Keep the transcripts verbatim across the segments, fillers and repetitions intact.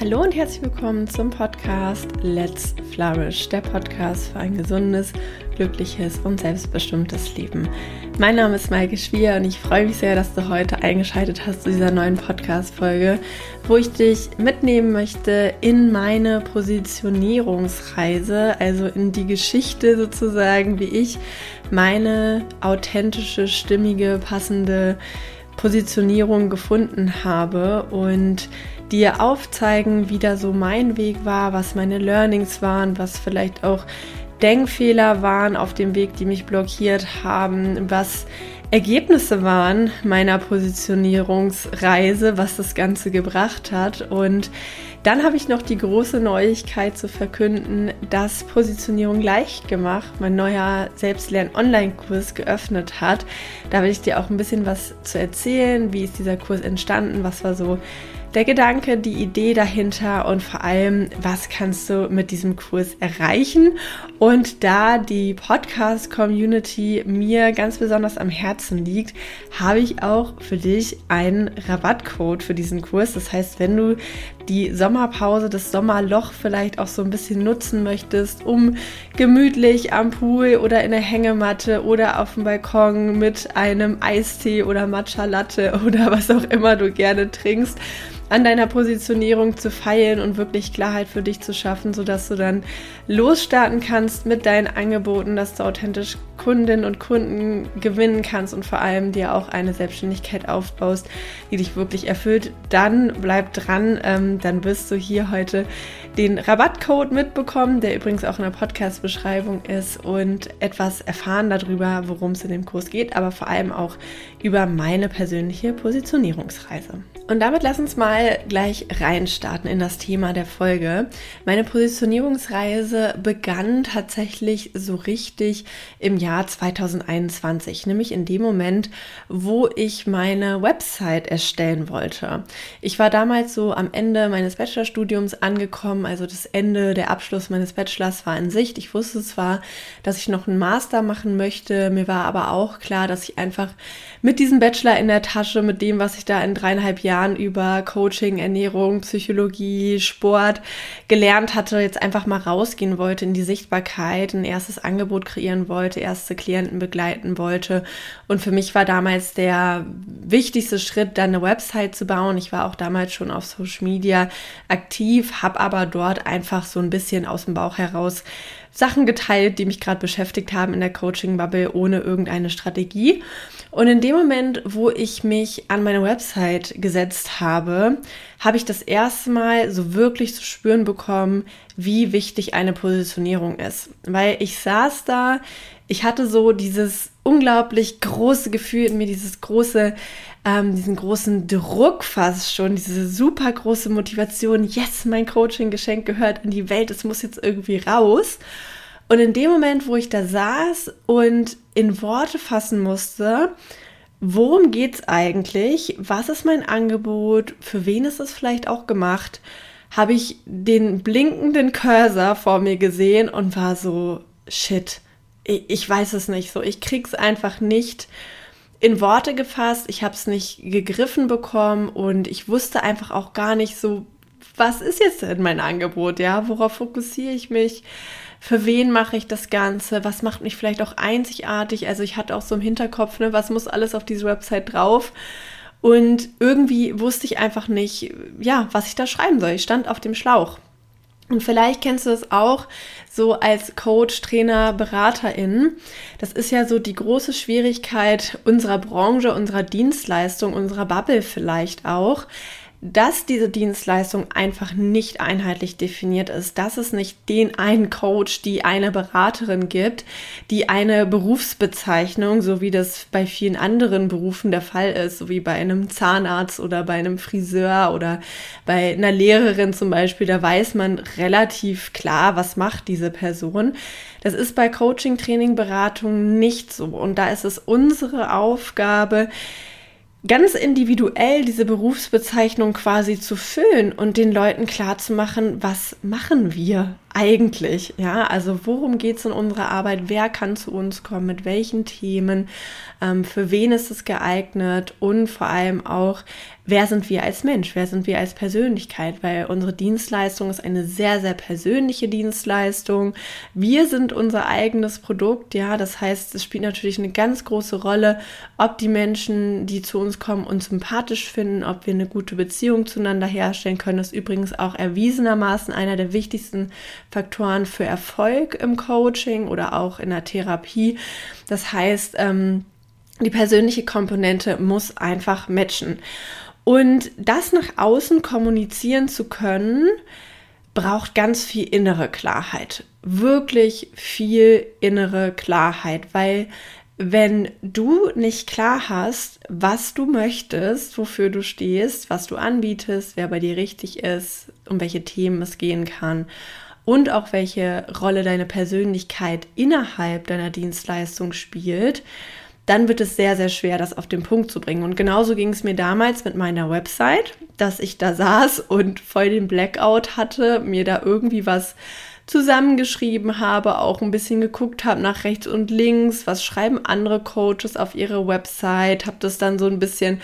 Hallo und herzlich willkommen zum Podcast Let's Flourish, der Podcast für ein gesundes, glückliches und selbstbestimmtes Leben. Mein Name ist Maike Schwier und ich freue mich sehr, dass du heute eingeschaltet hast zu dieser neuen Podcast-Folge, wo ich dich mitnehmen möchte in meine Positionierungsreise, also in die Geschichte sozusagen, wie ich meine authentische, stimmige, passende Positionierung gefunden habe und dir aufzeigen, wie da so mein Weg war, was meine Learnings waren, was vielleicht auch Denkfehler waren auf dem Weg, die mich blockiert haben, was Ergebnisse waren meiner Positionierungsreise, was das Ganze gebracht hat. Und dann habe ich noch die große Neuigkeit zu verkünden, dass Positionierung leicht gemacht mein neuer Selbstlern-Online-Kurs geöffnet hat. Da will ich dir auch ein bisschen was zu erzählen, wie ist dieser Kurs entstanden, was war so der Gedanke, die Idee dahinter und vor allem, was kannst du mit diesem Kurs erreichen? Und da die Podcast-Community mir ganz besonders am Herzen liegt, habe ich auch für dich einen Rabattcode für diesen Kurs. Das heißt, wenn du die Sommerpause, das Sommerloch vielleicht auch so ein bisschen nutzen möchtest, um gemütlich am Pool oder in der Hängematte oder auf dem Balkon mit einem Eistee oder Matcha Latte oder was auch immer du gerne trinkst, an deiner Positionierung zu feilen und wirklich Klarheit für dich zu schaffen, sodass du dann losstarten kannst mit deinen Angeboten, dass du authentisch Kundinnen und Kunden gewinnen kannst und vor allem dir auch eine Selbstständigkeit aufbaust, die dich wirklich erfüllt, dann bleib dran, ähm, dann wirst du hier heute den Rabattcode mitbekommen, der übrigens auch in der Podcast-Beschreibung ist und etwas erfahren darüber, worum es in dem Kurs geht, aber vor allem auch über meine persönliche Positionierungsreise. Und damit lass uns mal gleich reinstarten in das Thema der Folge. Meine Positionierungsreise begann tatsächlich so richtig im Jahr zweitausendeinundzwanzig, nämlich in dem Moment, wo ich meine Website erstellen wollte. Ich war damals so am Ende meines Bachelorstudiums angekommen, also das Ende, der Abschluss meines Bachelors war in Sicht. Ich wusste zwar, dass ich noch einen Master machen möchte, mir war aber auch klar, dass ich einfach mit diesem Bachelor in der Tasche, mit dem, was ich da in dreieinhalb Jahren über Coaching, Ernährung, Psychologie, Sport gelernt hatte, jetzt einfach mal rausgehen wollte in die Sichtbarkeit, ein erstes Angebot kreieren wollte, erste Klienten begleiten wollte. Und für mich war damals der wichtigste Schritt, dann eine Website zu bauen. Ich war auch damals schon auf Social Media aktiv, habe aber dort einfach so ein bisschen aus dem Bauch heraus Sachen geteilt, die mich gerade beschäftigt haben in der Coaching-Bubble, ohne irgendeine Strategie. Und in dem Moment, wo ich mich an meine Website gesetzt habe, habe ich das erste Mal so wirklich zu spüren bekommen, wie wichtig eine Positionierung ist. Weil ich saß da, ich hatte so dieses unglaublich große Gefühl in mir, dieses große, ähm, diesen großen Druck fast schon, diese super große Motivation, yes, mein Coaching-Geschenk gehört in die Welt, es muss jetzt irgendwie raus. Und in dem Moment, wo ich da saß und in Worte fassen musste, worum geht's eigentlich, was ist mein Angebot, für wen ist es vielleicht auch gemacht, habe ich den blinkenden Cursor vor mir gesehen und war so, shit, ich, ich weiß es nicht so, ich krieg's einfach nicht in Worte gefasst, ich habe es nicht gegriffen bekommen und ich wusste einfach auch gar nicht so, was ist jetzt denn mein Angebot, ja, worauf fokussiere ich mich, für wen mache ich das Ganze, was macht mich vielleicht auch einzigartig, also ich hatte auch so im Hinterkopf, ne, was muss alles auf diese Website drauf und irgendwie wusste ich einfach nicht, ja, was ich da schreiben soll, ich stand auf dem Schlauch. Und vielleicht kennst du das auch so als Coach, Trainer, Beraterin. Das ist ja so die große Schwierigkeit unserer Branche, unserer Dienstleistung, unserer Bubble vielleicht auch, dass diese Dienstleistung einfach nicht einheitlich definiert ist, dass es nicht den einen Coach, die eine Beraterin gibt, die eine Berufsbezeichnung, so wie das bei vielen anderen Berufen der Fall ist, so wie bei einem Zahnarzt oder bei einem Friseur oder bei einer Lehrerin zum Beispiel, da weiß man relativ klar, was macht diese Person. Das ist bei Coaching, Training, Beratung nicht so und da ist es unsere Aufgabe, ganz individuell diese Berufsbezeichnung quasi zu füllen und den Leuten klarzumachen, was machen wir eigentlich? Ja, also worum geht es in unserer Arbeit? Wer kann zu uns kommen? Mit welchen Themen? Ähm, für wen ist es geeignet? Und vor allem auch, wer sind wir als Mensch, wer sind wir als Persönlichkeit, weil unsere Dienstleistung ist eine sehr, sehr persönliche Dienstleistung. Wir sind unser eigenes Produkt, ja, das heißt, es spielt natürlich eine ganz große Rolle, ob die Menschen, die zu uns kommen, uns sympathisch finden, ob wir eine gute Beziehung zueinander herstellen können. Das ist übrigens auch erwiesenermaßen einer der wichtigsten Faktoren für Erfolg im Coaching oder auch in der Therapie. Das heißt, ähm, die persönliche Komponente muss einfach matchen. Und das nach außen kommunizieren zu können, braucht ganz viel innere Klarheit. Wirklich viel innere Klarheit, weil wenn du nicht klar hast, was du möchtest, wofür du stehst, was du anbietest, wer bei dir richtig ist, um welche Themen es gehen kann und auch welche Rolle deine Persönlichkeit innerhalb deiner Dienstleistung spielt, dann wird es sehr, sehr schwer, das auf den Punkt zu bringen. Und genauso ging es mir damals mit meiner Website, dass ich da saß und voll den Blackout hatte, mir da irgendwie was zusammengeschrieben habe, auch ein bisschen geguckt habe nach rechts und links, was schreiben andere Coaches auf ihre Website, habe das dann so ein bisschen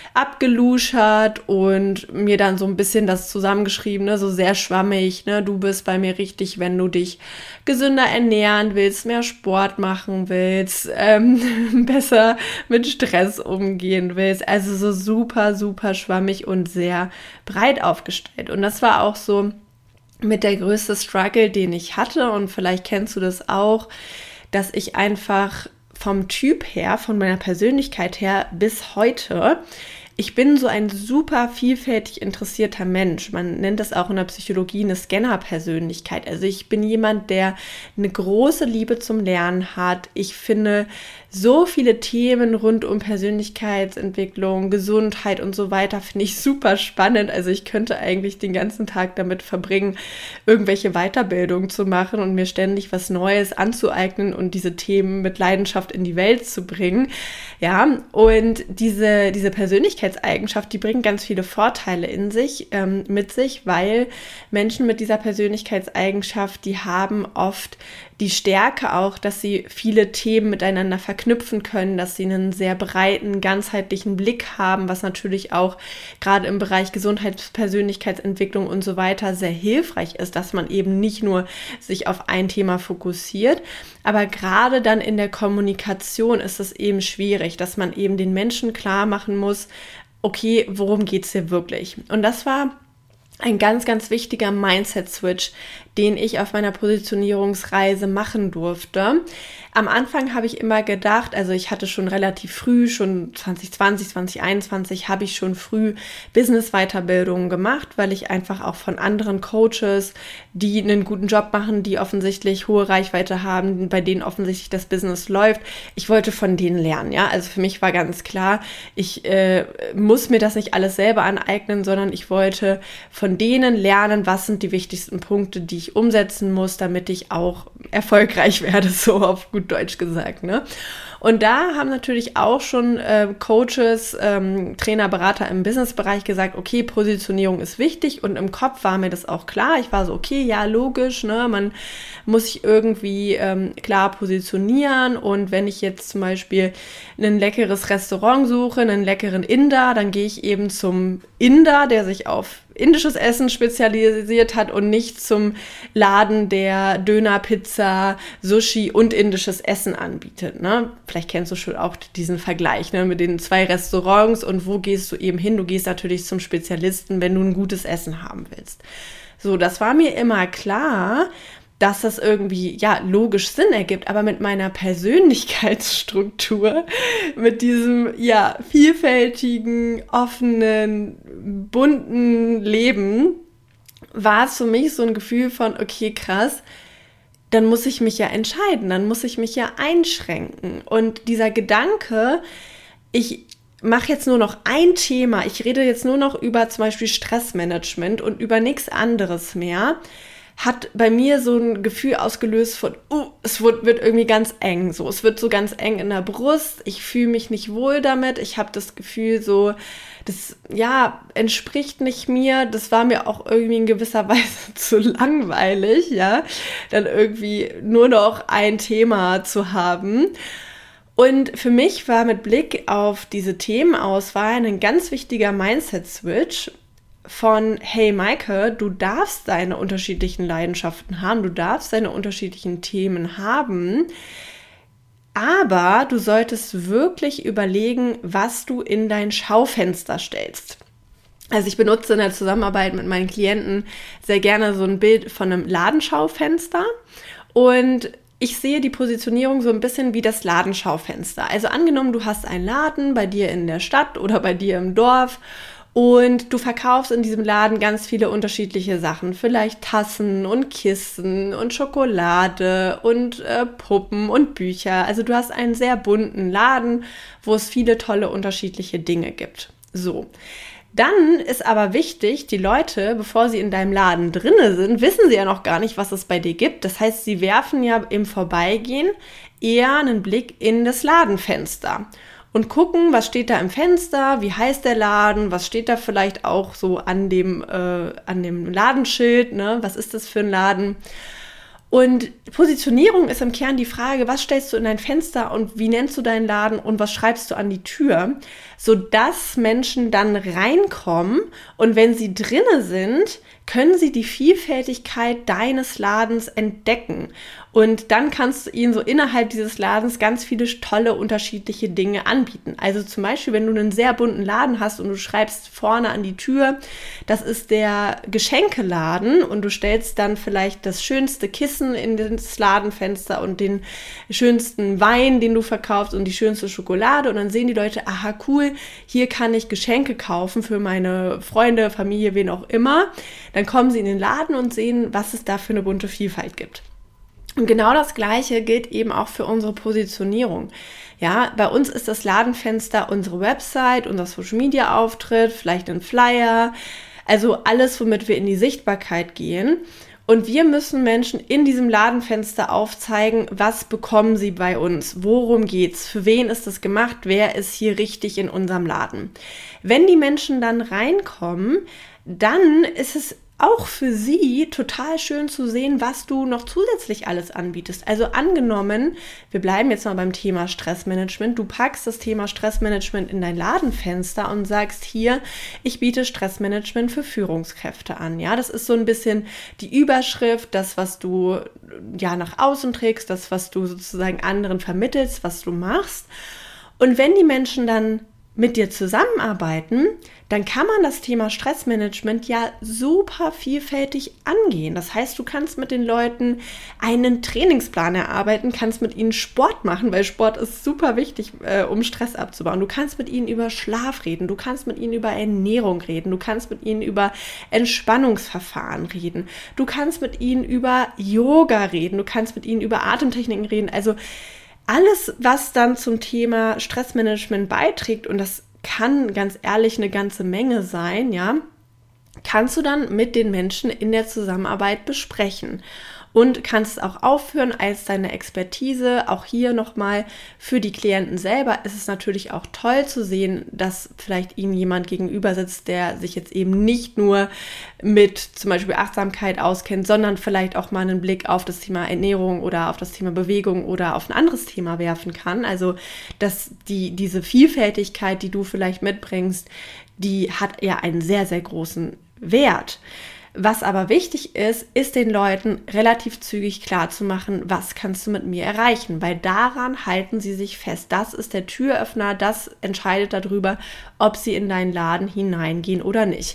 abgeluschert und mir dann so ein bisschen das zusammengeschrieben, ne, so sehr schwammig, ne, du bist bei mir richtig, wenn du dich gesünder ernähren willst, mehr Sport machen willst, ähm, besser mit Stress umgehen willst, also so super, super schwammig und sehr breit aufgestellt. Und das war auch so mit der größte Struggle, den ich hatte, und vielleicht kennst du das auch, dass ich einfach vom Typ her, von meiner Persönlichkeit her bis heute, ich bin so ein super vielfältig interessierter Mensch. Man nennt das auch in der Psychologie eine Scanner-Persönlichkeit. Also ich bin jemand, der eine große Liebe zum Lernen hat. Ich finde so viele Themen rund um Persönlichkeitsentwicklung, Gesundheit und so weiter, finde ich super spannend. Also ich könnte eigentlich den ganzen Tag damit verbringen, irgendwelche Weiterbildungen zu machen und mir ständig was Neues anzueignen und diese Themen mit Leidenschaft in die Welt zu bringen. Ja, und diese, diese Persönlichkeitseigenschaft, die bringt ganz viele Vorteile in sich, ähm, mit sich, weil Menschen mit dieser Persönlichkeitseigenschaft, die haben oft die Stärke auch, dass sie viele Themen miteinander verknüpfen können, dass sie einen sehr breiten, ganzheitlichen Blick haben, was natürlich auch gerade im Bereich Gesundheitspersönlichkeitsentwicklung und so weiter sehr hilfreich ist, dass man eben nicht nur sich auf ein Thema fokussiert, aber gerade dann in der Kommunikation ist es eben schwierig, dass man eben den Menschen klar machen muss, okay, worum geht's hier wirklich? Und das war ein ganz, ganz wichtiger Mindset-Switch, den ich auf meiner Positionierungsreise machen durfte. Am Anfang habe ich immer gedacht, also ich hatte schon relativ früh, schon zwanzig zwanzig, zwanzig einundzwanzig, habe ich schon früh Business-Weiterbildungen gemacht, weil ich einfach auch von anderen Coaches, die einen guten Job machen, die offensichtlich hohe Reichweite haben, bei denen offensichtlich das Business läuft, ich wollte von denen lernen, ja. Also für mich war ganz klar, ich äh, muss mir das nicht alles selber aneignen, sondern ich wollte von denen lernen, was sind die wichtigsten Punkte, die ich umsetzen muss, damit ich auch erfolgreich werde, so auf gut Deutsch gesagt, ne? Und da haben natürlich auch schon äh, Coaches, ähm, Trainer, Berater im Businessbereich gesagt, okay, Positionierung ist wichtig, und im Kopf war mir das auch klar. Ich war so, okay, ja, logisch, ne, man muss sich irgendwie ähm, klar positionieren, und wenn ich jetzt zum Beispiel ein leckeres Restaurant suche, einen leckeren Inder, dann gehe ich eben zum Inder, der sich auf indisches Essen spezialisiert hat, und nicht zum Laden, der Döner, Pizza, Sushi und indisches Essen anbietet, ne? Vielleicht kennst du schon auch diesen Vergleich, ne, mit den zwei Restaurants, und wo gehst du eben hin? Du gehst natürlich zum Spezialisten, wenn du ein gutes Essen haben willst. So, das war mir immer klar, dass das irgendwie, ja, logisch Sinn ergibt, aber mit meiner Persönlichkeitsstruktur, mit diesem, ja, vielfältigen, offenen, bunten Leben, war es für mich so ein Gefühl von, okay, krass, dann muss ich mich ja entscheiden, dann muss ich mich ja einschränken. Und dieser Gedanke, ich mache jetzt nur noch ein Thema, ich rede jetzt nur noch über zum Beispiel Stressmanagement und über nichts anderes mehr, hat bei mir so ein Gefühl ausgelöst von, uh, es wird, wird irgendwie ganz eng, so, es wird so ganz eng in der Brust, ich fühle mich nicht wohl damit, ich habe das Gefühl so, das, ja, entspricht nicht mir, das war mir auch irgendwie in gewisser Weise zu langweilig, ja, dann irgendwie nur noch ein Thema zu haben. Und für mich war mit Blick auf diese Themenauswahl ein ganz wichtiger Mindset-Switch von, hey Maike, du darfst deine unterschiedlichen Leidenschaften haben, du darfst deine unterschiedlichen Themen haben, aber du solltest wirklich überlegen, was du in dein Schaufenster stellst. Also ich benutze in der Zusammenarbeit mit meinen Klienten sehr gerne so ein Bild von einem Ladenschaufenster und ich sehe die Positionierung so ein bisschen wie das Ladenschaufenster. Also angenommen, du hast einen Laden bei dir in der Stadt oder bei dir im Dorf und du verkaufst in diesem Laden ganz viele unterschiedliche Sachen. Vielleicht Tassen und Kissen und Schokolade und äh, Puppen und Bücher. Also du hast einen sehr bunten Laden, wo es viele tolle unterschiedliche Dinge gibt. So. Dann ist aber wichtig, die Leute, bevor sie in deinem Laden drinne sind, wissen sie ja noch gar nicht, was es bei dir gibt. Das heißt, sie werfen ja im Vorbeigehen eher einen Blick in das Ladenfenster und gucken, was steht da im Fenster, wie heißt der Laden, was steht da vielleicht auch so an dem, äh, an dem Ladenschild, ne? Was ist das für ein Laden? Und Positionierung ist im Kern die Frage, was stellst du in dein Fenster und wie nennst du deinen Laden und was schreibst du an die Tür, sodass Menschen dann reinkommen und wenn sie drinne sind, können sie die Vielfältigkeit deines Ladens entdecken. Und dann kannst du ihnen so innerhalb dieses Ladens ganz viele tolle, unterschiedliche Dinge anbieten. Also zum Beispiel, wenn du einen sehr bunten Laden hast und du schreibst vorne an die Tür, das ist der Geschenkeladen und du stellst dann vielleicht das schönste Kissen in das Ladenfenster und den schönsten Wein, den du verkaufst und die schönste Schokolade und dann sehen die Leute, aha cool, hier kann ich Geschenke kaufen für meine Freunde, Familie, wen auch immer. Dann kommen sie in den Laden und sehen, was es da für eine bunte Vielfalt gibt. Und genau das Gleiche gilt eben auch für unsere Positionierung. Ja, bei uns ist das Ladenfenster unsere Website, unser Social-Media-Auftritt, vielleicht ein Flyer, also alles, womit wir in die Sichtbarkeit gehen. Und wir müssen Menschen in diesem Ladenfenster aufzeigen, was bekommen sie bei uns, worum geht's, für wen ist das gemacht, wer ist hier richtig in unserem Laden. Wenn die Menschen dann reinkommen, dann ist es auch für sie total schön zu sehen, was du noch zusätzlich alles anbietest. Also angenommen, wir bleiben jetzt mal beim Thema Stressmanagement. Du packst das Thema Stressmanagement in dein Ladenfenster und sagst hier, ich biete Stressmanagement für Führungskräfte an. Ja, das ist so ein bisschen die Überschrift, das, was du ja nach außen trägst, das, was du sozusagen anderen vermittelst, was du machst. Und wenn die Menschen dann mit dir zusammenarbeiten, dann kann man das Thema Stressmanagement ja super vielfältig angehen. Das heißt, du kannst mit den Leuten einen Trainingsplan erarbeiten, kannst mit ihnen Sport machen, weil Sport ist super wichtig, äh, um Stress abzubauen. Du kannst mit ihnen über Schlaf reden, du kannst mit ihnen über Ernährung reden, du kannst mit ihnen über Entspannungsverfahren reden, du kannst mit ihnen über Yoga reden, du kannst mit ihnen über Atemtechniken reden. Also alles, was dann zum Thema Stressmanagement beiträgt, und das kann ganz ehrlich eine ganze Menge sein, ja, kannst du dann mit den Menschen in der Zusammenarbeit besprechen und kannst es auch aufführen als deine Expertise. Auch hier nochmal für die Klienten selber ist es natürlich auch toll zu sehen, dass vielleicht ihnen jemand gegenüber sitzt, der sich jetzt eben nicht nur mit zum Beispiel Achtsamkeit auskennt, sondern vielleicht auch mal einen Blick auf das Thema Ernährung oder auf das Thema Bewegung oder auf ein anderes Thema werfen kann. Also dass die diese Vielfältigkeit, die du vielleicht mitbringst, die hat ja einen sehr, sehr großen Wert. Was aber wichtig ist, ist den Leuten relativ zügig klar zu machen, was kannst du mit mir erreichen, weil daran halten sie sich fest. Das ist der Türöffner, das entscheidet darüber, ob sie in deinen Laden hineingehen oder nicht.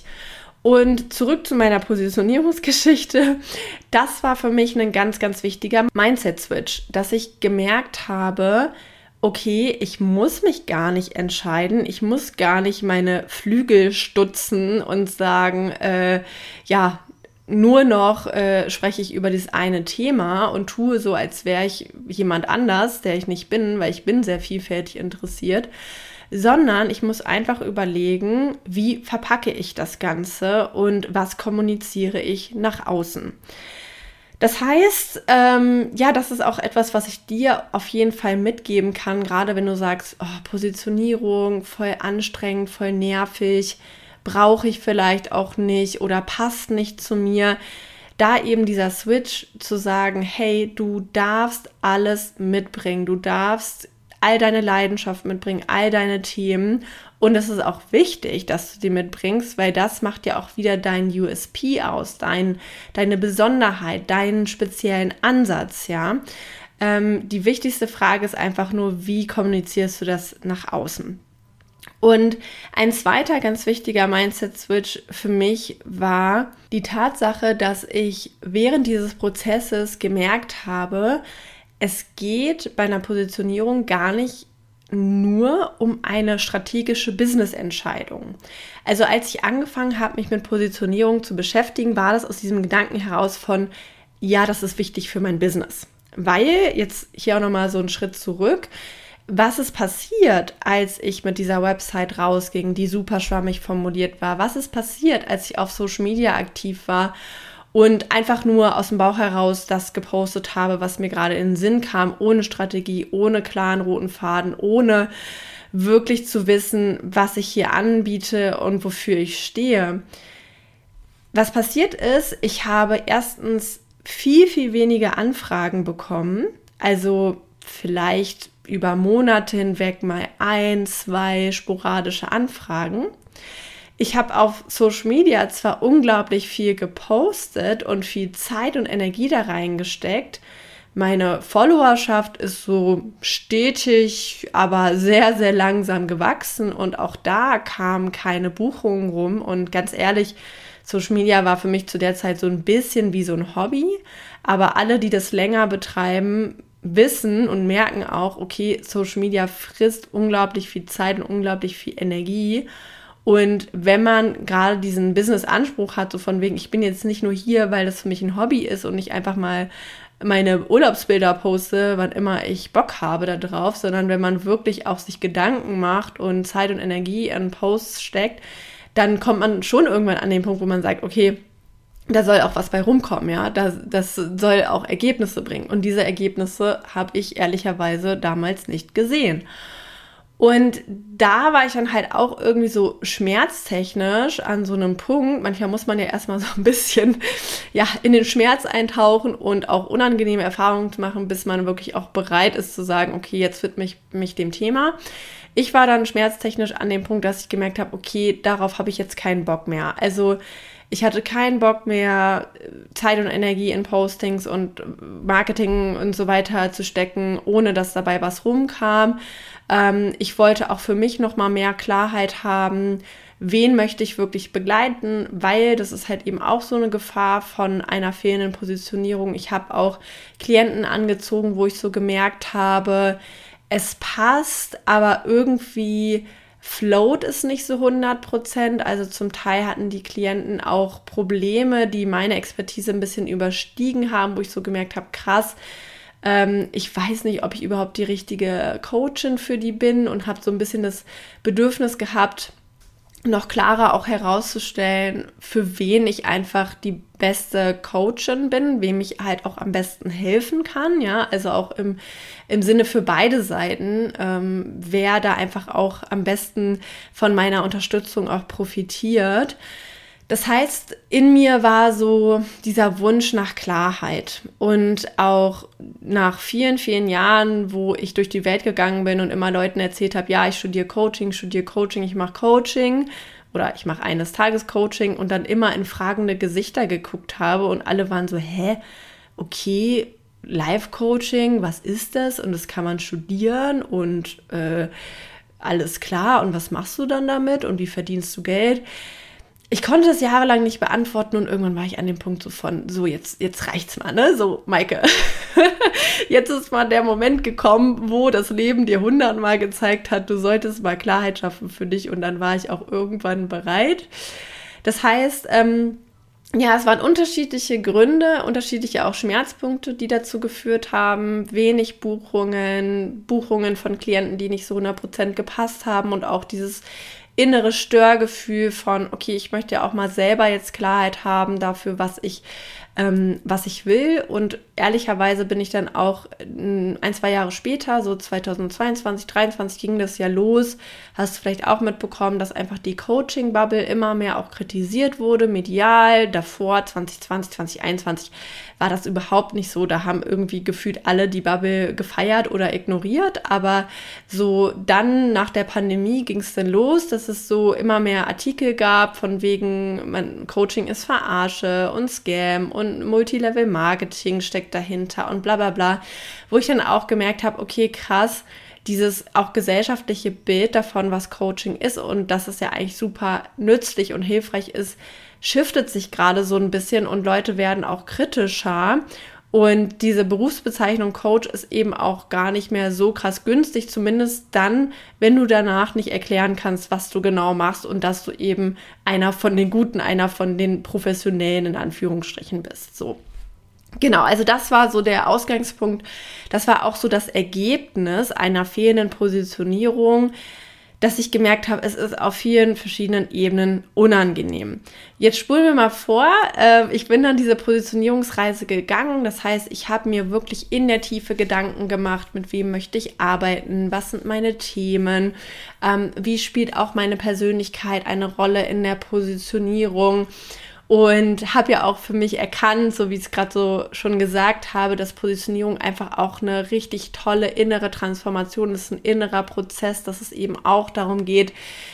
Und zurück zu meiner Positionierungsgeschichte. Das war für mich ein ganz, ganz wichtiger Mindset-Switch, dass ich gemerkt habe, okay, ich muss mich gar nicht entscheiden, ich muss gar nicht meine Flügel stutzen und sagen, äh, ja, nur noch äh, spreche ich über dieses eine Thema und tue so, als wäre ich jemand anders, der ich nicht bin, weil ich bin sehr vielfältig interessiert, sondern ich muss einfach überlegen, wie verpacke ich das Ganze und was kommuniziere ich nach außen. Das heißt, ähm, ja, das ist auch etwas, was ich dir auf jeden Fall mitgeben kann, gerade wenn du sagst, oh, Positionierung, voll anstrengend, voll nervig, brauche ich vielleicht auch nicht oder passt nicht zu mir. Da eben dieser Switch zu sagen, hey, du darfst alles mitbringen, du darfst all deine Leidenschaft mitbringen, all deine Themen. Und es ist auch wichtig, dass du die mitbringst, weil das macht ja auch wieder dein U S P aus, dein, deine Besonderheit, deinen speziellen Ansatz, ja. Ähm, die wichtigste Frage ist einfach nur, wie kommunizierst du das nach außen? Und ein zweiter ganz wichtiger Mindset-Switch für mich war die Tatsache, dass ich während dieses Prozesses gemerkt habe, es geht bei einer Positionierung gar nicht nur um eine strategische Business-Entscheidung. Also als ich angefangen habe, mich mit Positionierung zu beschäftigen, war das aus diesem Gedanken heraus von, ja, das ist wichtig für mein Business. Weil, jetzt hier auch nochmal so einen Schritt zurück, was ist passiert, als ich mit dieser Website rausging, die super schwammig formuliert war? Was ist passiert, als ich auf Social Media aktiv war und einfach nur aus dem Bauch heraus das gepostet habe, was mir gerade in den Sinn kam, ohne Strategie, ohne klaren roten Faden, ohne wirklich zu wissen, was ich hier anbiete und wofür ich stehe? Was passiert ist, ich habe erstens viel, viel weniger Anfragen bekommen, also vielleicht über Monate hinweg mal ein, zwei sporadische Anfragen. Ich habe auf Social Media zwar unglaublich viel gepostet und viel Zeit und Energie da reingesteckt. Meine Followerschaft ist so stetig, aber sehr, sehr langsam gewachsen und auch da kamen keine Buchungen rum. Und ganz ehrlich, Social Media war für mich zu der Zeit so ein bisschen wie so ein Hobby, aber alle, die das länger betreiben, wissen und merken auch, okay, Social Media frisst unglaublich viel Zeit und unglaublich viel Energie. Und wenn man gerade diesen Business-Anspruch hat, so von wegen, ich bin jetzt nicht nur hier, weil das für mich ein Hobby ist und ich einfach mal meine Urlaubsbilder poste, wann immer ich Bock habe da drauf, sondern wenn man wirklich auch sich Gedanken macht und Zeit und Energie in Posts steckt, dann kommt man schon irgendwann an den Punkt, wo man sagt, okay, da soll auch was bei rumkommen, ja, das, das soll auch Ergebnisse bringen. Und diese Ergebnisse habe ich ehrlicherweise damals nicht gesehen. Und da war ich dann halt auch irgendwie so schmerztechnisch an so einem Punkt. Manchmal muss man ja erstmal so ein bisschen ja, in den Schmerz eintauchen und auch unangenehme Erfahrungen machen, bis man wirklich auch bereit ist zu sagen, okay, jetzt widme ich mich dem Thema. Ich war dann schmerztechnisch an dem Punkt, dass ich gemerkt habe, okay, darauf habe ich jetzt keinen Bock mehr. Also ich hatte keinen Bock mehr, Zeit und Energie in Postings und Marketing und so weiter zu stecken, ohne dass dabei was rumkam. Ähm, ich wollte auch für mich nochmal mehr Klarheit haben, wen möchte ich wirklich begleiten, weil das ist halt eben auch so eine Gefahr von einer fehlenden Positionierung. Ich habe auch Klienten angezogen, wo ich so gemerkt habe, es passt, aber irgendwie float es nicht so hundert Prozent. Also zum Teil hatten die Klienten auch Probleme, die meine Expertise ein bisschen überstiegen haben, wo ich so gemerkt habe, krass, ähm, ich weiß nicht, ob ich überhaupt die richtige Coachin für die bin und habe so ein bisschen das Bedürfnis gehabt, noch klarer auch herauszustellen, für wen ich einfach die beste Coachin bin, wem ich halt auch am besten helfen kann, ja, also auch im, im Sinne für beide Seiten, ähm, wer da einfach auch am besten von meiner Unterstützung auch profitiert. Das heißt, in mir war so dieser Wunsch nach Klarheit und auch nach vielen, vielen Jahren, wo ich durch die Welt gegangen bin und immer Leuten erzählt habe, ja, ich studiere Coaching, studiere Coaching, ich mache Coaching oder ich mache eines Tages Coaching und dann immer in fragende Gesichter geguckt habe und alle waren so, hä, okay, Live-Coaching, was ist das? Und das kann man studieren und äh, alles klar und was machst du dann damit und wie verdienst du Geld? Ich konnte das jahrelang nicht beantworten und irgendwann war ich an dem Punkt so von, so jetzt, jetzt reicht's mal, ne? So, Maike, jetzt ist mal der Moment gekommen, wo das Leben dir hundertmal gezeigt hat, du solltest mal Klarheit schaffen für dich und dann war ich auch irgendwann bereit. Das heißt, ähm, ja, es waren unterschiedliche Gründe, unterschiedliche auch Schmerzpunkte, die dazu geführt haben, wenig Buchungen, Buchungen von Klienten, die nicht so hundert Prozent gepasst haben und auch dieses innere Störgefühl von, okay, ich möchte ja auch mal selber jetzt Klarheit haben dafür, was ich ähm, was ich will. Und ehrlicherweise bin ich dann auch ein, zwei Jahre später, so zweitausendzweiundzwanzig, dreiundzwanzig ging das ja los, hast du vielleicht auch mitbekommen, dass einfach die Coaching-Bubble immer mehr auch kritisiert wurde, medial. Davor, zwanzig zwanzig, zwanzig einundzwanzig, war das überhaupt nicht so. Da haben irgendwie gefühlt alle die Bubble gefeiert oder ignoriert. Aber so dann nach der Pandemie ging es dann los, dass es so immer mehr Artikel gab von wegen, man, Coaching ist Verarsche und Scam und Multilevel-Marketing steckt dahinter und bla bla bla. Wo ich dann auch gemerkt habe, okay, krass, dieses auch gesellschaftliche Bild davon, was Coaching ist und dass es ja eigentlich super nützlich und hilfreich ist, shiftet sich gerade so ein bisschen und Leute werden auch kritischer. Und diese Berufsbezeichnung Coach ist eben auch gar nicht mehr so krass günstig, zumindest dann, wenn du danach nicht erklären kannst, was du genau machst und dass du eben einer von den Guten, einer von den Professionellen in Anführungsstrichen bist. So. Genau, also das war so der Ausgangspunkt. Das war auch so das Ergebnis einer fehlenden Positionierung, dass ich gemerkt habe, es ist auf vielen verschiedenen Ebenen unangenehm. Jetzt spulen wir mal vor, äh, ich bin dann diese Positionierungsreise gegangen, das heißt, ich habe mir wirklich in der Tiefe Gedanken gemacht, mit wem möchte ich arbeiten, was sind meine Themen, ähm, wie spielt auch meine Persönlichkeit eine Rolle in der Positionierung. Und habe ja auch für mich erkannt, so wie ich es gerade so schon gesagt habe, dass Positionierung einfach auch eine richtig tolle innere Transformation ist, ein innerer Prozess, dass es eben auch darum geht,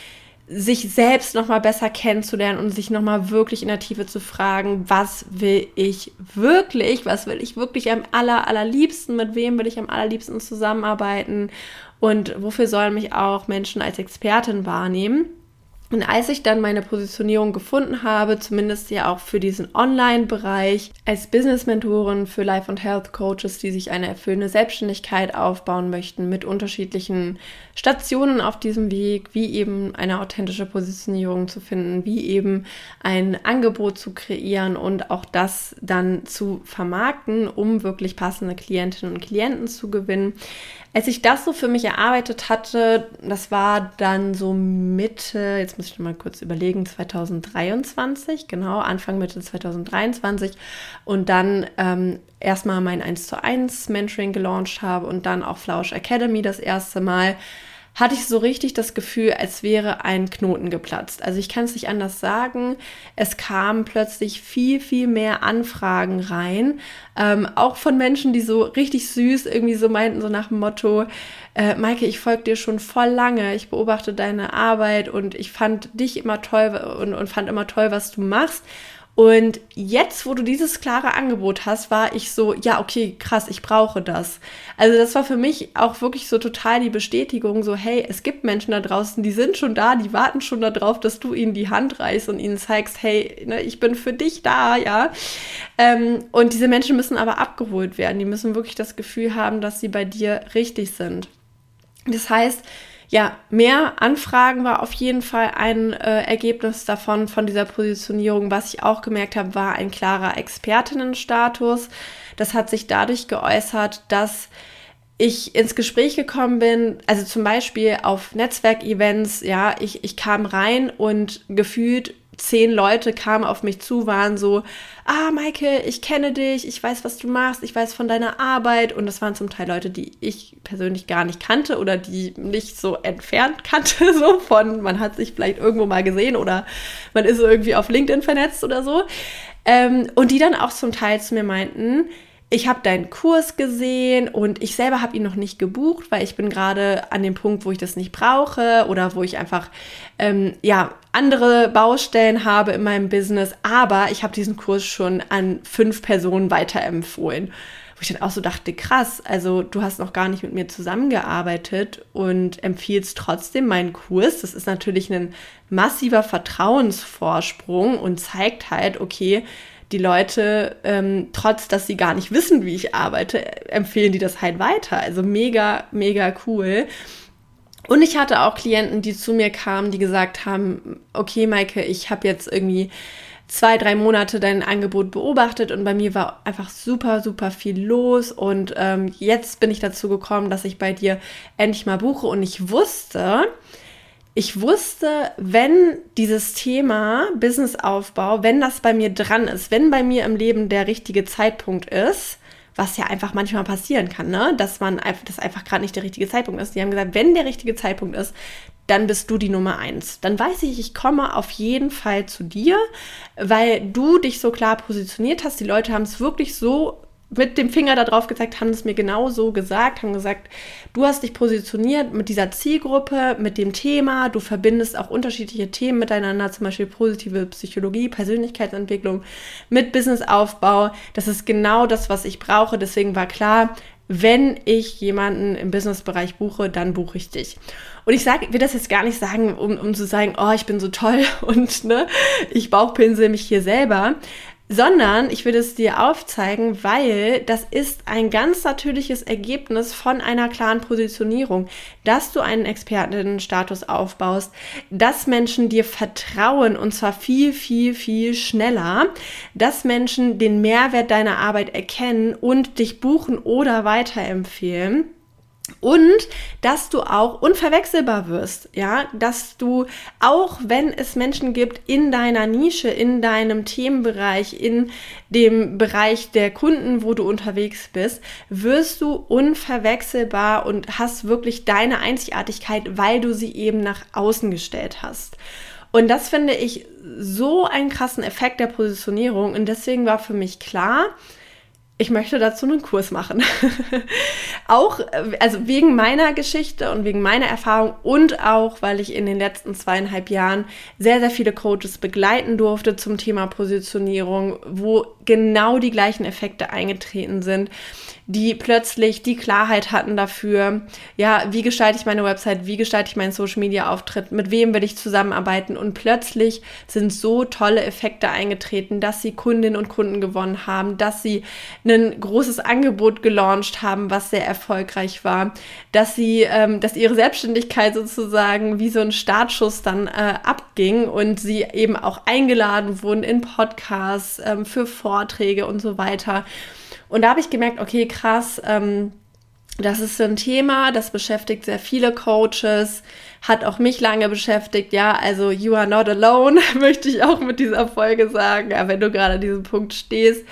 sich selbst nochmal besser kennenzulernen und sich nochmal wirklich in der Tiefe zu fragen, was will ich wirklich, was will ich wirklich am aller, allerliebsten, mit wem will ich am allerliebsten zusammenarbeiten und wofür sollen mich auch Menschen als Expertin wahrnehmen. Und als ich dann meine Positionierung gefunden habe, zumindest ja auch für diesen Online-Bereich, als Business-Mentorin für Life- und Health-Coaches, die sich eine erfüllende Selbstständigkeit aufbauen möchten, mit unterschiedlichen Stationen auf diesem Weg, wie eben eine authentische Positionierung zu finden, wie eben ein Angebot zu kreieren und auch das dann zu vermarkten, um wirklich passende Klientinnen und Klienten zu gewinnen. Als ich das so für mich erarbeitet hatte, das war dann so Mitte, jetzt muss ich noch mal kurz überlegen, zweitausenddreiundzwanzig, genau, Anfang Mitte zweitausenddreiundzwanzig und dann ähm, erstmal mein eins zu eins Mentoring gelauncht habe und dann auch Flausch Academy das erste Mal, hatte ich so richtig das Gefühl, als wäre ein Knoten geplatzt. Also ich kann es nicht anders sagen. Es kamen plötzlich viel, viel mehr Anfragen rein. Ähm, auch von Menschen, die so richtig süß irgendwie so meinten, so nach dem Motto, äh, Maike, ich folge dir schon voll lange. Ich beobachte deine Arbeit und ich fand dich immer toll und, und fand immer toll, was du machst. Und jetzt, wo du dieses klare Angebot hast, war ich so, ja, okay, krass, ich brauche das. Also das war für mich auch wirklich so total die Bestätigung, so, hey, es gibt Menschen da draußen, die sind schon da, die warten schon darauf, dass du ihnen die Hand reichst und ihnen zeigst, hey, ne, ich bin für dich da, ja. Ähm, und diese Menschen müssen aber abgeholt werden. Die müssen wirklich das Gefühl haben, dass sie bei dir richtig sind. Das heißt, ja, mehr Anfragen war auf jeden Fall ein äh, Ergebnis davon, von dieser Positionierung. Was ich auch gemerkt habe, war ein klarer Expertinnenstatus. Das hat sich dadurch geäußert, dass ich ins Gespräch gekommen bin, also zum Beispiel auf Netzwerkevents, ja, ich, ich kam rein und gefühlt zehn Leute kamen auf mich zu, waren so, ah, Maike, ich kenne dich, ich weiß, was du machst, ich weiß von deiner Arbeit. Und das waren zum Teil Leute, die ich persönlich gar nicht kannte oder die nicht so entfernt kannte, so von, man hat sich vielleicht irgendwo mal gesehen oder man ist irgendwie auf LinkedIn vernetzt oder so. Ähm, und die dann auch zum Teil zu mir meinten, ich habe deinen Kurs gesehen und ich selber habe ihn noch nicht gebucht, weil ich bin gerade an dem Punkt, wo ich das nicht brauche oder wo ich einfach ähm, ja andere Baustellen habe in meinem Business. Aber ich habe diesen Kurs schon an fünf Personen weiterempfohlen. Wo ich dann auch so dachte, krass, also du hast noch gar nicht mit mir zusammengearbeitet und empfiehlst trotzdem meinen Kurs. Das ist natürlich ein massiver Vertrauensvorsprung und zeigt halt, okay, die Leute, ähm, trotz dass sie gar nicht wissen, wie ich arbeite, empfehlen die das halt weiter. Also mega, mega cool. Und ich hatte auch Klienten, die zu mir kamen, die gesagt haben, okay, Maike, ich habe jetzt irgendwie zwei, drei Monate dein Angebot beobachtet und bei mir war einfach super, super viel los und ähm, jetzt bin ich dazu gekommen, dass ich bei dir endlich mal buche und ich wusste, ich wusste, wenn dieses Thema Businessaufbau, wenn das bei mir dran ist, wenn bei mir im Leben der richtige Zeitpunkt ist, was ja einfach manchmal passieren kann, ne? dass man einfach, dass einfach gerade nicht der richtige Zeitpunkt ist. Die haben gesagt, wenn der richtige Zeitpunkt ist, dann bist du die Nummer eins. Dann weiß ich, ich komme auf jeden Fall zu dir, weil du dich so klar positioniert hast. Die Leute haben es wirklich so mit dem Finger da drauf gezeigt, haben es mir genau so gesagt, haben gesagt, du hast dich positioniert mit dieser Zielgruppe, mit dem Thema, du verbindest auch unterschiedliche Themen miteinander, zum Beispiel positive Psychologie, Persönlichkeitsentwicklung mit Businessaufbau. Das ist genau das, was ich brauche. Deswegen war klar, wenn ich jemanden im Businessbereich buche, dann buche ich dich. Und ich sag, will das jetzt gar nicht sagen, um, um zu sagen, oh, ich bin so toll und ne, ich bauchpinsel mich hier selber, sondern ich will es dir aufzeigen, weil das ist ein ganz natürliches Ergebnis von einer klaren Positionierung, dass du einen Expertinnenstatus aufbaust, dass Menschen dir vertrauen und zwar viel, viel, viel schneller, dass Menschen den Mehrwert deiner Arbeit erkennen und dich buchen oder weiterempfehlen. Und dass du auch unverwechselbar wirst, ja, dass du, auch wenn es Menschen gibt in deiner Nische, in deinem Themenbereich, in dem Bereich der Kunden, wo du unterwegs bist, wirst du unverwechselbar und hast wirklich deine Einzigartigkeit, weil du sie eben nach außen gestellt hast. Und das finde ich so einen krassen Effekt der Positionierung und deswegen war für mich klar, ich möchte dazu einen Kurs machen. Auch, also wegen meiner Geschichte und wegen meiner Erfahrung und auch, weil ich in den letzten zweieinhalb Jahren sehr, sehr viele Coaches begleiten durfte zum Thema Positionierung, wo genau die gleichen Effekte eingetreten sind, die plötzlich die Klarheit hatten dafür, ja, wie gestalte ich meine Website, wie gestalte ich meinen Social-Media-Auftritt, mit wem will ich zusammenarbeiten und plötzlich sind so tolle Effekte eingetreten, dass sie Kundinnen und Kunden gewonnen haben, dass sie ein großes Angebot gelauncht haben, was sehr erfolgreich war, dass sie, ähm, dass ihre Selbstständigkeit sozusagen wie so ein Startschuss dann äh, abging und sie eben auch eingeladen wurden in Podcasts, ähm, für Vorträge und so weiter. Und da habe ich gemerkt, okay, krass, ähm, das ist so ein Thema, das beschäftigt sehr viele Coaches, hat auch mich lange beschäftigt, ja, also you are not alone, möchte ich auch mit dieser Folge sagen, ja, wenn du gerade an diesem Punkt stehst.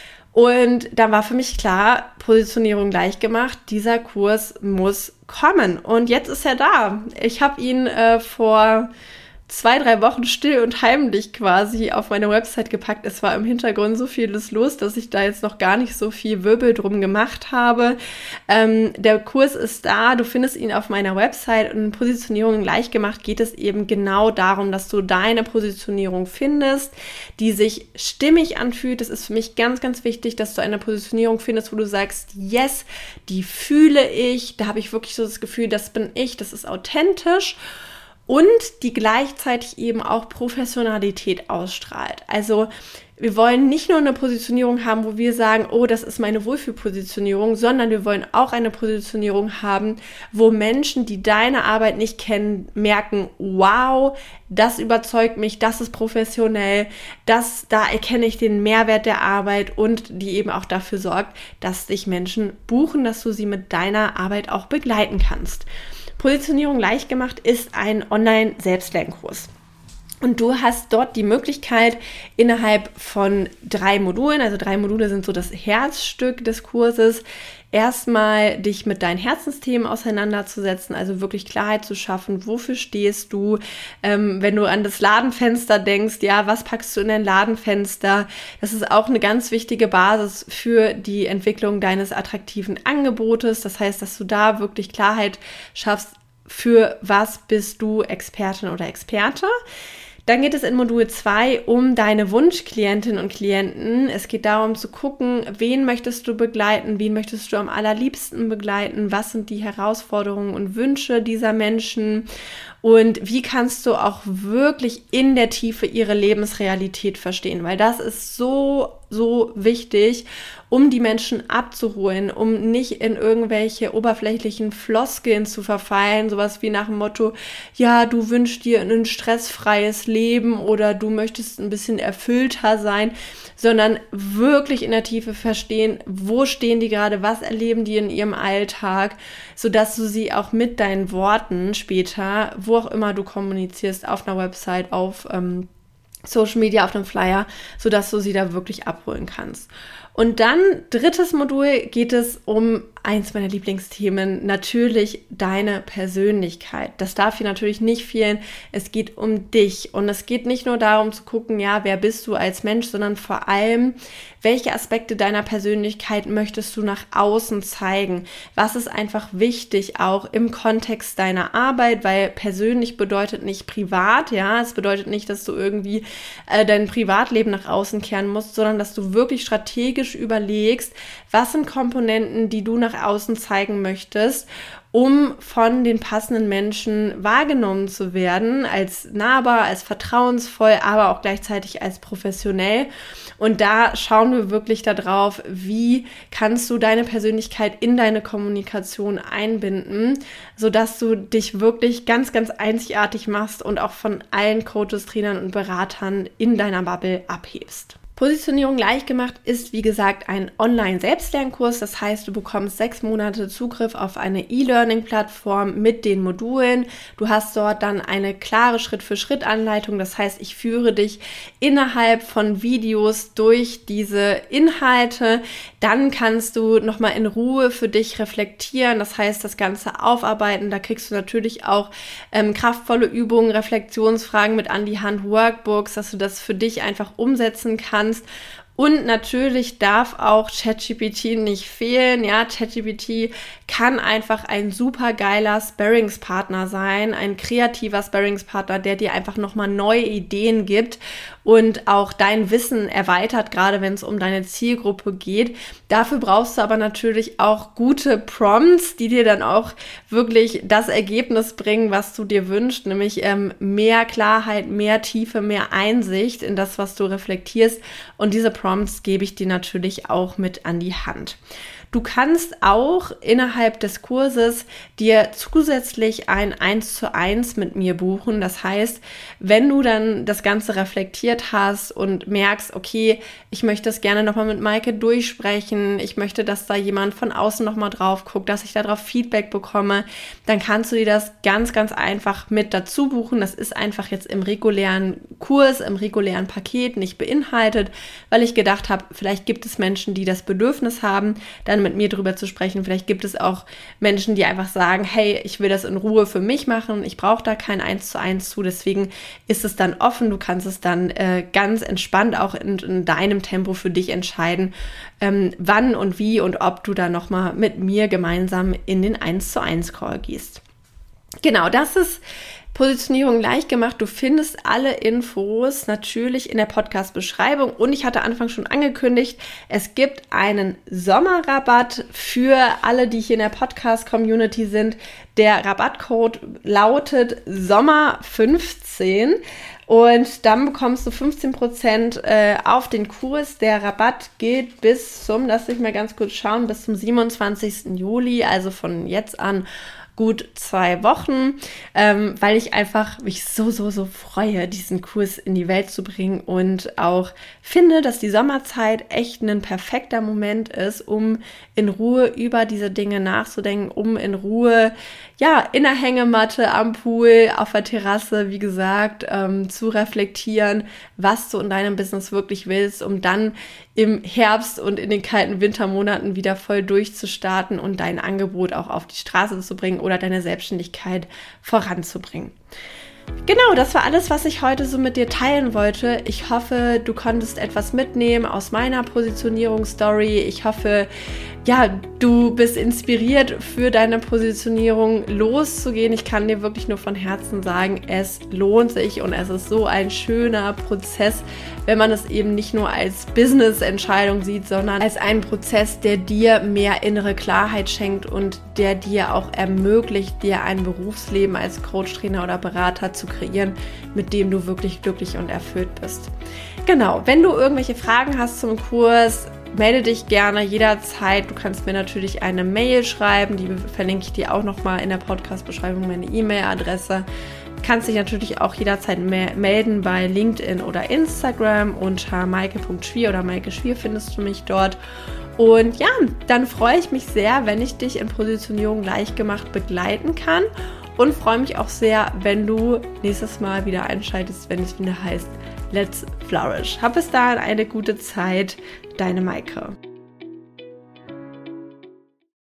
Und dann war für mich klar, Positionierung gleich gemacht, dieser Kurs muss kommen. Und jetzt ist er da. Ich habe ihn äh, vor zwei, drei Wochen still und heimlich quasi auf meine Website gepackt. Es war im Hintergrund so vieles los, dass ich da jetzt noch gar nicht so viel Wirbel drum gemacht habe. Ähm, der Kurs ist da, du findest ihn auf meiner Website und in Positionierung gleich gemacht geht es eben genau darum, dass du deine Positionierung findest, die sich stimmig anfühlt. Das ist für mich ganz, ganz wichtig, dass du eine Positionierung findest, wo du sagst, yes, die fühle ich, da habe ich wirklich so das Gefühl, das bin ich, das ist authentisch. Und die gleichzeitig eben auch Professionalität ausstrahlt. Also wir wollen nicht nur eine Positionierung haben, wo wir sagen, oh, das ist meine Wohlfühlpositionierung, sondern wir wollen auch eine Positionierung haben, wo Menschen, die deine Arbeit nicht kennen, merken, wow, das überzeugt mich, das ist professionell, das, da erkenne ich den Mehrwert der Arbeit und die eben auch dafür sorgt, dass dich Menschen buchen, dass du sie mit deiner Arbeit auch begleiten kannst. Positionierung leicht gemacht ist ein Online-Selbstlernkurs. Und du hast dort die Möglichkeit, innerhalb von drei Modulen, also drei Module sind so das Herzstück des Kurses, erstmal dich mit deinen Herzensthemen auseinanderzusetzen, also wirklich Klarheit zu schaffen, wofür stehst du, ähm, wenn du an das Ladenfenster denkst, ja, was packst du in dein Ladenfenster? Das ist auch eine ganz wichtige Basis für die Entwicklung deines attraktiven Angebotes, das heißt, dass du da wirklich Klarheit schaffst, für was bist du Expertin oder Experte. Dann geht es in Modul zwei um deine Wunschklientinnen und Klienten. Es geht darum zu gucken, wen möchtest du begleiten, wen möchtest du am allerliebsten begleiten, was sind die Herausforderungen und Wünsche dieser Menschen und wie kannst du auch wirklich in der Tiefe ihre Lebensrealität verstehen, weil das ist so so wichtig, um die Menschen abzuholen, um nicht in irgendwelche oberflächlichen Floskeln zu verfallen, sowas wie nach dem Motto, ja, du wünschst dir ein stressfreies Leben oder du möchtest ein bisschen erfüllter sein, sondern wirklich in der Tiefe verstehen, wo stehen die gerade, was erleben die in ihrem Alltag, sodass du sie auch mit deinen Worten später, wo auch immer du kommunizierst, auf einer Website, auf ähm, Social Media, auf einem Flyer, sodass du sie da wirklich abholen kannst. Und dann, drittes Modul, geht es um eins meiner Lieblingsthemen, natürlich deine Persönlichkeit. Das darf hier natürlich nicht fehlen. Es geht um dich und es geht nicht nur darum zu gucken, ja, wer bist du als Mensch, sondern vor allem, welche Aspekte deiner Persönlichkeit möchtest du nach außen zeigen? Was ist einfach wichtig auch im Kontext deiner Arbeit, weil persönlich bedeutet nicht privat, ja, es bedeutet nicht, dass du irgendwie äh, dein Privatleben nach außen kehren musst, sondern dass du wirklich strategisch überlegst, was sind Komponenten, die du nach außen zeigen möchtest, um von den passenden Menschen wahrgenommen zu werden, als nahbar, als vertrauensvoll, aber auch gleichzeitig als professionell. Und da schauen wir wirklich darauf, wie kannst du deine Persönlichkeit in deine Kommunikation einbinden, sodass du dich wirklich ganz, ganz einzigartig machst und auch von allen Coaches, Trainern und Beratern in deiner Bubble abhebst. Positionierung leicht gemacht ist, wie gesagt, ein Online-Selbstlernkurs. Das heißt, du bekommst sechs Monate Zugriff auf eine E-Learning-Plattform mit den Modulen. Du hast dort dann eine klare Schritt-für-Schritt-Anleitung. Das heißt, ich führe dich innerhalb von Videos durch diese Inhalte. Dann kannst du nochmal in Ruhe für dich reflektieren. Das heißt, das Ganze aufarbeiten. Da kriegst du natürlich auch ähm, kraftvolle Übungen, Reflexionsfragen mit an die Hand, Workbooks, dass du das für dich einfach umsetzen kannst. Und natürlich darf auch ChatGPT nicht fehlen. Ja, ChatGPT kann einfach ein super geiler Sparringspartner sein, ein kreativer Sparringspartner, der dir einfach nochmal neue Ideen gibt und auch dein Wissen erweitert, gerade wenn es um deine Zielgruppe geht. Dafür brauchst du aber natürlich auch gute Prompts, die dir dann auch wirklich das Ergebnis bringen, was du dir wünschst, nämlich ähm, mehr Klarheit, mehr Tiefe, mehr Einsicht in das, was du reflektierst. Und diese Prompts gebe ich dir natürlich auch mit an die Hand. Du kannst auch innerhalb des Kurses dir zusätzlich ein eins zu eins mit mir buchen. Das heißt, wenn du dann das Ganze reflektiert hast und merkst, okay, ich möchte das gerne nochmal mit Maike durchsprechen, ich möchte, dass da jemand von außen nochmal drauf guckt, dass ich darauf Feedback bekomme, dann kannst du dir das ganz, ganz einfach mit dazu buchen. Das ist einfach jetzt im regulären Kurs, im regulären Paket nicht beinhaltet, weil ich gedacht habe, vielleicht gibt es Menschen, die das Bedürfnis haben, dann mit mir drüber zu sprechen. Vielleicht gibt es auch Menschen, die einfach sagen, hey, ich will das in Ruhe für mich machen, ich brauche da kein eins zu eins zu, deswegen ist es dann offen, du kannst es dann äh, ganz entspannt auch in, in deinem Tempo für dich entscheiden, ähm, wann und wie und ob du da nochmal mit mir gemeinsam in den eins zu eins Call gehst. Genau, das ist Positionierung leicht gemacht. Du findest alle Infos natürlich in der Podcast-Beschreibung und ich hatte Anfang schon angekündigt, es gibt einen Sommerrabatt für alle, die hier in der Podcast-Community sind. Der Rabattcode lautet Sommer fünfzehn und dann bekommst du fünfzehn Prozent äh, auf den Kurs. Der Rabatt gilt bis zum, lass mich mal ganz kurz schauen, bis zum siebenundzwanzigsten Juli, also von jetzt an gut zwei Wochen, ähm, weil ich einfach mich so, so, so freue, diesen Kurs in die Welt zu bringen und auch finde, dass die Sommerzeit echt ein perfekter Moment ist, um in Ruhe über diese Dinge nachzudenken, um in Ruhe, ja, in der Hängematte, am Pool, auf der Terrasse, wie gesagt, ähm, zu reflektieren, was du in deinem Business wirklich willst, um dann im Herbst und in den kalten Wintermonaten wieder voll durchzustarten und dein Angebot auch auf die Straße zu bringen oder deine Selbstständigkeit voranzubringen. Genau, das war alles, was ich heute so mit dir teilen wollte. Ich hoffe, du konntest etwas mitnehmen aus meiner Positionierungsstory. Ich hoffe, ja, du bist inspiriert für deine Positionierung loszugehen. Ich kann dir wirklich nur von Herzen sagen, es lohnt sich und es ist so ein schöner Prozess, wenn man es eben nicht nur als Business-Entscheidung sieht, sondern als einen Prozess, der dir mehr innere Klarheit schenkt und der dir auch ermöglicht, dir ein Berufsleben als Coach, Trainer oder Berater zu kreieren, mit dem du wirklich glücklich und erfüllt bist. Genau, wenn du irgendwelche Fragen hast zum Kurs, melde dich gerne jederzeit. Du kannst mir natürlich eine Mail schreiben, die verlinke ich dir auch nochmal in der Podcast-Beschreibung, meine E-Mail-Adresse. Du kannst dich natürlich auch jederzeit me- melden bei LinkedIn oder Instagram unter maike punkt schwier oder Maike Schwier findest du mich dort. Und ja, dann freue ich mich sehr, wenn ich dich in Positionierung Leichtgemacht begleiten kann und freue mich auch sehr, wenn du nächstes Mal wieder einschaltest, wenn es wieder heißt Let's Flourish. Hab bis dahin eine gute Zeit, deine Maike.